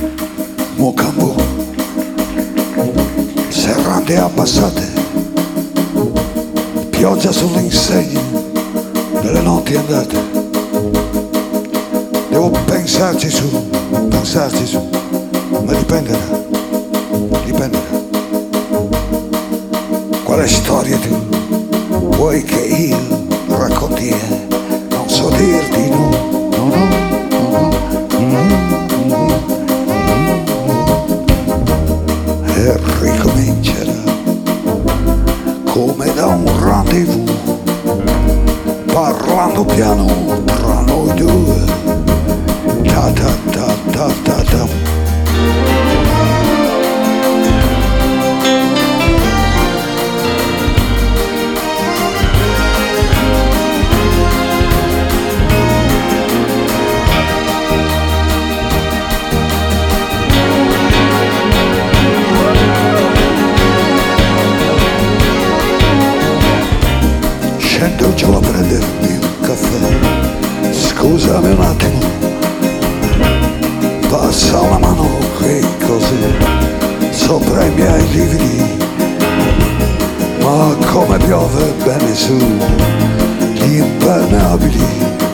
Mocambo, serrande abbassate, pioggia sulle insegne delle notti andate. Devo pensarci su, ma dipenderà. Quale storia tu vuoi che io racconti? Non so dirti no. E ricomincerà come da un rendezvous, parlando piano tra noi due. Ta ta ta ta ta ta. Scendo giù a prendermi un caffè, scusami un attimo, passa la mano qui così, sopra i miei lividi, ma come piove bene su gli impermeabili,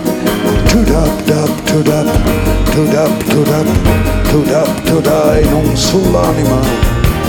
tudap, e non sull'anima.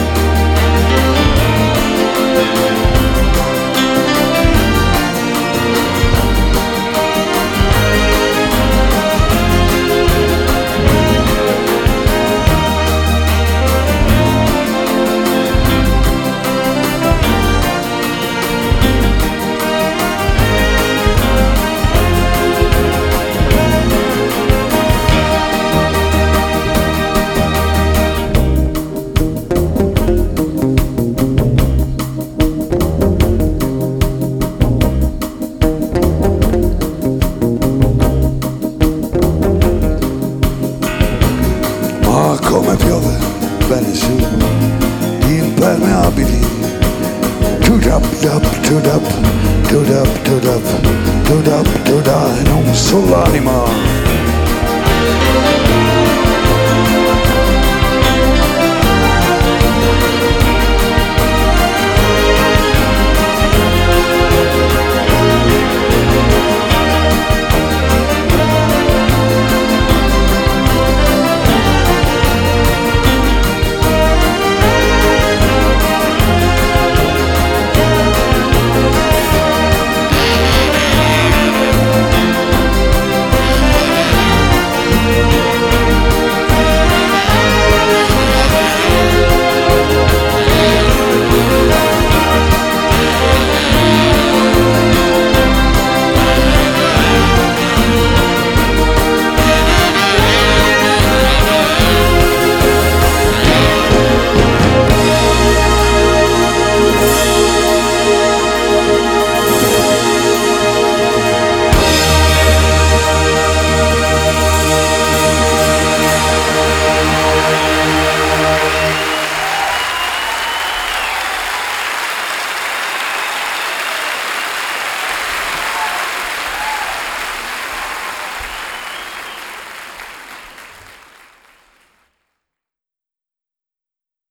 Come piove bene su gli impermeabili, tudap, e non sull'anima.